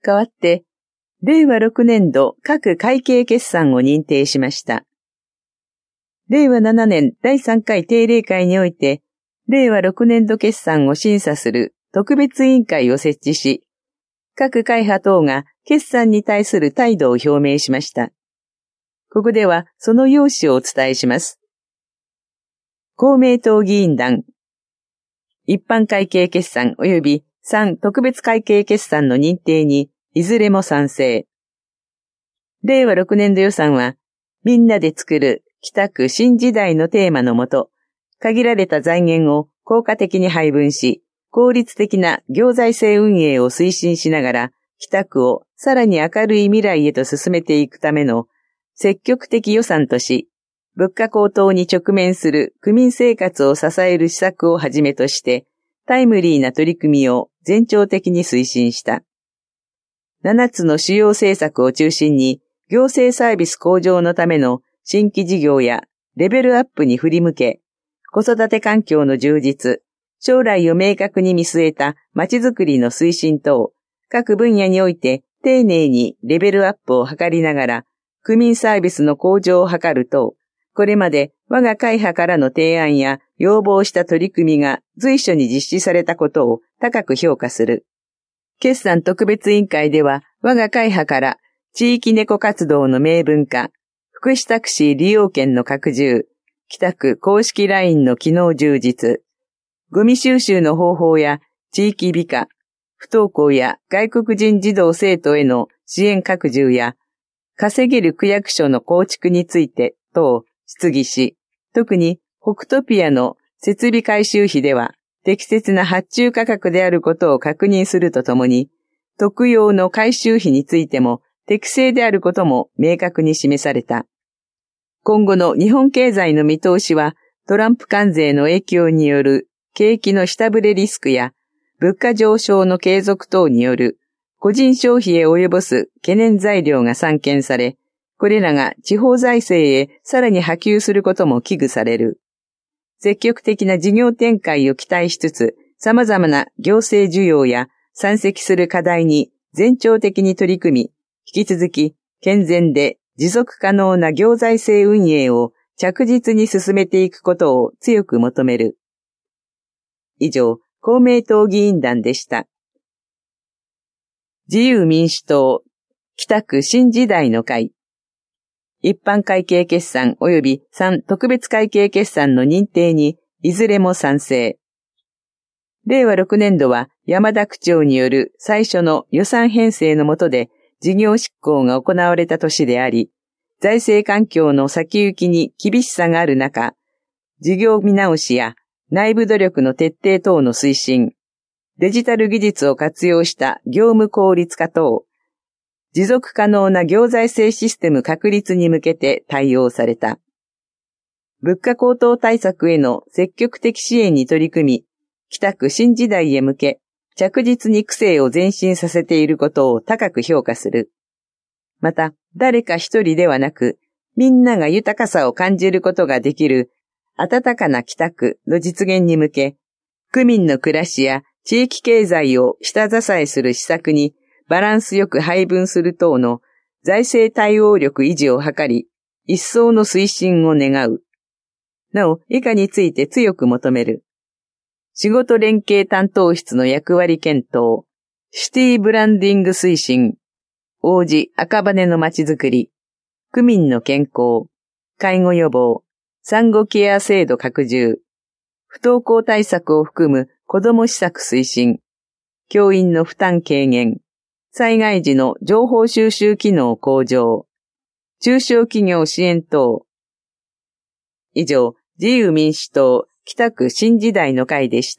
代わって、令和6年度各会計決算を認定しました。令和7年第3回定例会において、令和6年度決算を審査する特別委員会を設置し、各会派等が決算に対する態度を表明しました。ここではその要旨をお伝えします。公明党議員団、一般会計決算及び3特別会計決算の認定にいずれも賛成。令和6年度予算は、みんなで作る北区新時代のテーマのもと、限られた財源を効果的に配分し、効率的な行財政運営を推進しながら、北区をさらに明るい未来へと進めていくための積極的予算とし、物価高騰に直面する区民生活を支える施策をはじめとして、タイムリーな取り組みを全庁的に推進した。7つの主要政策を中心に、行政サービス向上のための新規事業やレベルアップに振り向け、子育て環境の充実、将来を明確に見据えたまちづくりの推進等、各分野において丁寧にレベルアップを図りながら、区民サービスの向上を図る等、これまで我が会派からの提案や要望した取り組みが随所に実施されたことを高く評価する。決算特別委員会では我が会派から地域猫活動の明文化、福祉タクシー利用券の拡充、北区公式 LINE の機能充実、ゴミ収集の方法や地域美化、不登校や外国人児童生徒への支援拡充や、稼げる区役所の構築について等質疑し、特に北トピアの設備改修費では適切な発注価格であることを確認するとともに、特用の改修費についても適正であることも明確に示された。今後の日本経済の見通しは、トランプ関税の影響による景気の下振れリスクや、物価上昇の継続等による個人消費へ及ぼす懸念材料が散見され、これらが地方財政へさらに波及することも危惧される。積極的な事業展開を期待しつつ、様々な行政需要や山積する課題に全庁的に取り組み、引き続き健全で持続可能な行財政運営を着実に進めていくことを強く求める。以上、公明党議員団でした。自由民主党、北区新時代の会、一般会計決算及び3特別会計決算の認定にいずれも賛成。令和6年度は山田区長による最初の予算編成の下で事業執行が行われた年であり、財政環境の先行きに厳しさがある中、事業見直しや内部努力の徹底等の推進、デジタル技術を活用した業務効率化等、持続可能な行財政システム確立に向けて対応された。物価高騰対策への積極的支援に取り組み、北区新時代へ向け、着実に区政を前進させていることを高く評価する。また、誰か一人ではなく、みんなが豊かさを感じることができる、温かな北区の実現に向け、区民の暮らしや地域経済を下支えする施策にバランスよく配分する等の財政対応力維持を図り、一層の推進を願う。なお、以下について強く求める。仕事連携担当室の役割検討、シティブランディング推進、王子赤羽のまちづくり、区民の健康、介護予防、産後ケア制度拡充、不登校対策を含む子ども施策推進、教員の負担軽減、災害時の情報収集機能向上、中小企業支援等。以上、自由民主党北区新時代の会でした。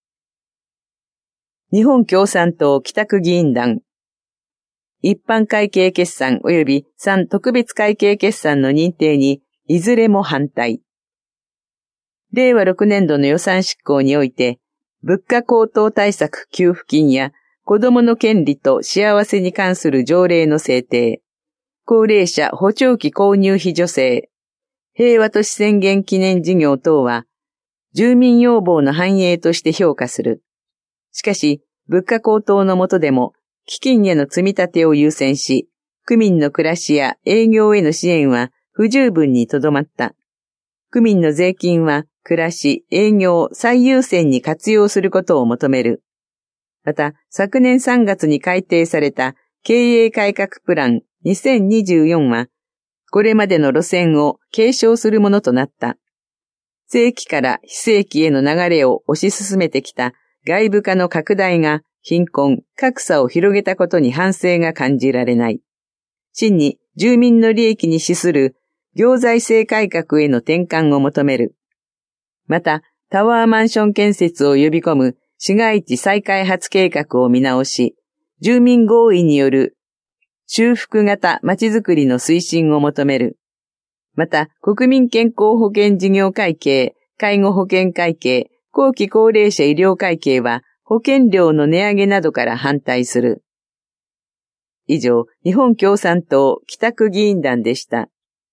日本共産党北区議員団、一般会計決算及び3特別会計決算の認定にいずれも反対。令和6年度の予算執行において、物価高騰対策給付金や子どもの権利と幸せに関する条例の制定、高齢者補聴器購入費助成、平和都市宣言記念事業等は、住民要望の反映として評価する。しかし、物価高騰の下でも、 基金への積み立てを優先し、区民の暮らしや営業への支援は不十分にとどまった。区民の税金は暮らし、営業最優先に活用することを求める。また、昨年3月に改定された経営改革プラン2024は、これまでの路線を継承するものとなった。正規から非正規への流れを推し進めてきた外部化の拡大が貧困、格差を広げたことに反省が感じられない。真に住民の利益に資する行財政改革への転換を求める。また、タワーマンション建設を呼び込む市街地再開発計画を見直し、住民合意による修復型まちづくりの推進を求める。また、国民健康保険事業会計、介護保険会計、後期高齢者医療会計は保険料の値上げなどから反対する。以上、日本共産党北区議員団でした。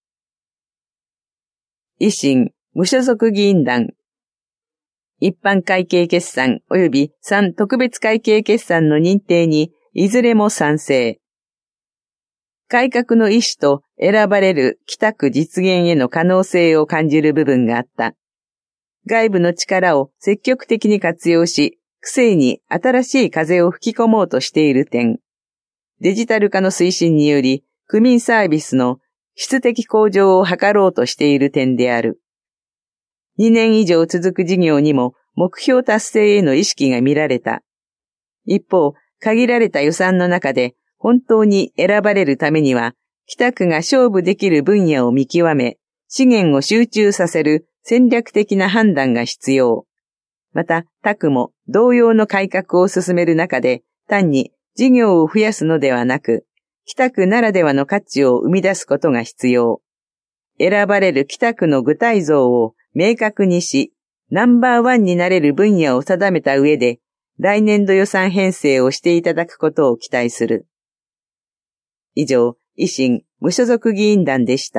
維新、無所属議員団。一般会計決算及び3特別会計決算の認定にいずれも賛成。改革の意思と選ばれる北区実現への可能性を感じる部分があった。外部の力を積極的に活用し、区政に新しい風を吹き込もうとしている点。デジタル化の推進により、区民サービスの質的向上を図ろうとしている点である。2年以上続く事業にも目標達成への意識が見られた。一方、限られた予算の中で本当に選ばれるためには、北区が勝負できる分野を見極め、資源を集中させる戦略的な判断が必要。また、他区も同様の改革を進める中で、単に事業を増やすのではなく、北区ならではの価値を生み出すことが必要。選ばれる北区の具体像を明確にし、ナンバーワンになれる分野を定めた上で、来年度予算編成をしていただくことを期待する。以上、維新無所属議員団でした。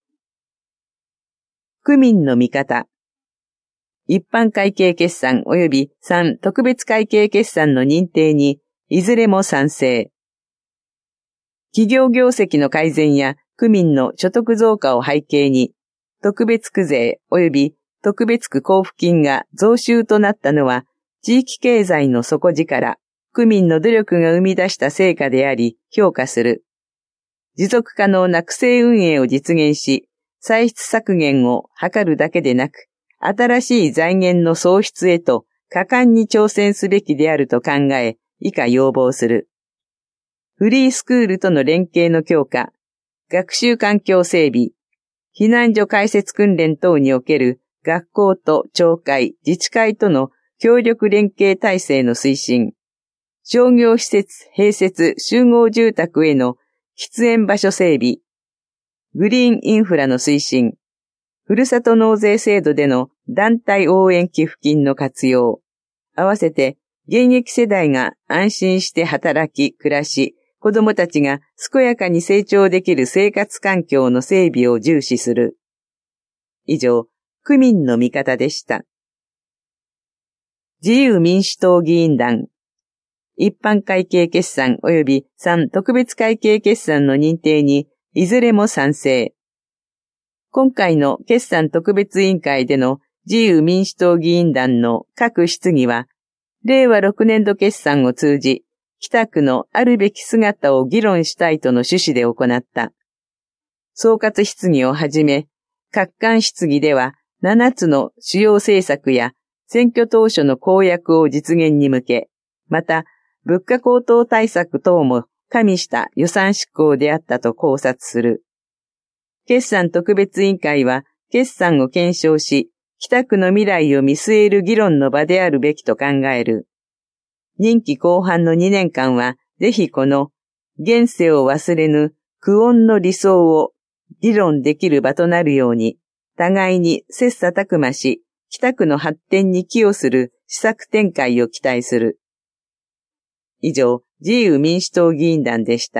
区民の味方。一般会計決算及び3特別会計決算の認定にいずれも賛成。企業業績の改善や区民の所得増加を背景に、特別区税及び特別区交付金が増収となったのは、地域経済の底力、区民の努力が生み出した成果であり、評価する。持続可能な区政運営を実現し、歳出削減を図るだけでなく、新しい財源の創出へと果敢に挑戦すべきであると考え、以下要望する。フリースクールとの連携の強化、学習環境整備、避難所開設訓練等における学校と町会、自治会との協力連携体制の推進、商業施設併設集合住宅への喫煙場所整備、グリーンインフラの推進、ふるさと納税制度での団体応援寄付金の活用、合わせて現役世代が安心して働き、暮らし、子どもたちが健やかに成長できる生活環境の整備を重視する。以上、区民の味方でした。自由民主党議員団。一般会計決算及び3特別会計決算の認定にいずれも賛成。今回の決算特別委員会での自由民主党議員団の各質疑は、令和6年度決算を通じ、北区のあるべき姿を議論したいとの趣旨で行った。総括質疑をはじめ、各館質疑では7つの主要政策や選挙当初の公約を実現に向け、また物価高騰対策等も加味した予算執行であったと考察する。決算特別委員会は決算を検証し、北区の未来を見据える議論の場であるべきと考える。任期後半の2年間は、ぜひこの現世を忘れぬ区恩の理想を議論できる場となるように、互いに切磋琢磨し、北区の発展に寄与する施策展開を期待する。以上、自由民主党議員団でした。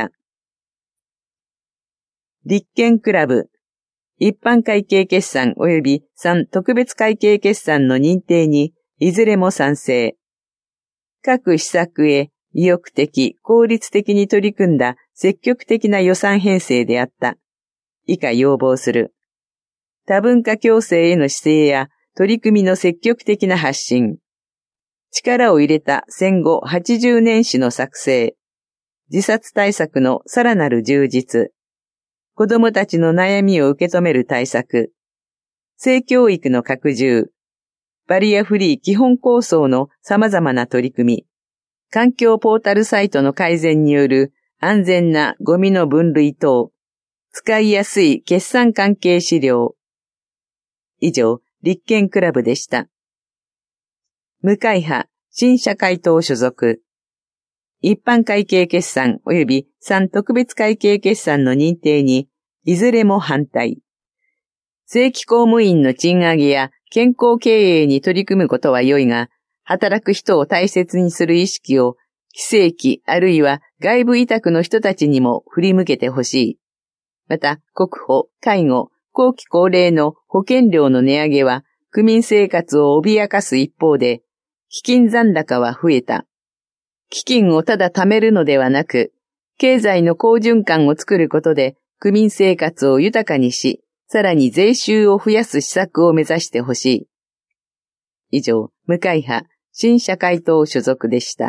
立憲クラブ。一般会計決算及び3特別会計決算の認定にいずれも賛成。各施策へ意欲的、効率的に取り組んだ積極的な予算編成であった。以下要望する。多文化共生への姿勢や取り組みの積極的な発信。力を入れた戦後80年史の作成。自殺対策のさらなる充実。子供たちの悩みを受け止める対策。性教育の拡充。バリアフリー基本構想の様々な取り組み。環境ポータルサイトの改善による安全なゴミの分類等。使いやすい決算関係資料。以上、立憲クラブでした。無会派、新社会党所属。一般会計決算及び3特別会計決算の認定に、いずれも反対。正規公務員の賃上げや健康経営に取り組むことは良いが、働く人を大切にする意識を非正規あるいは外部委託の人たちにも振り向けてほしい。また、国保、介護、後期高齢の保険料の値上げは、区民生活を脅かす一方で、基金残高は増えた。基金をただ貯めるのではなく、経済の好循環を作ることで、区民生活を豊かにし、さらに税収を増やす施策を目指してほしい。以上、無会派、新社会党所属でした。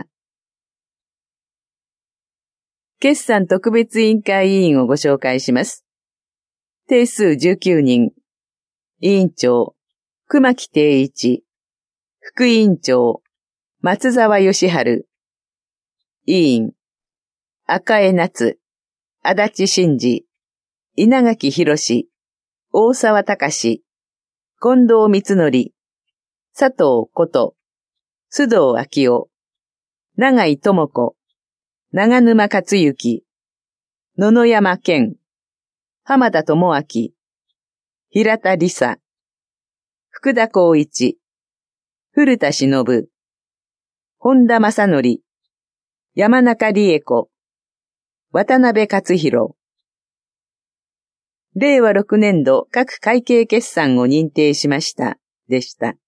決算特別委員会委員をご紹介します。定数19人。委員長、熊木定一。副委員長、松沢義治。委員、赤江夏、足立真二、稲垣博士、大沢隆、近藤光則、佐藤琴、須藤昭夫、永井智子、長沼克之、野々山健、浜田智明、平田理沙、福田光一、古田忍、本田正則、山中理恵子、渡辺克弘。令和6年度各会計決算を認定しました、でした。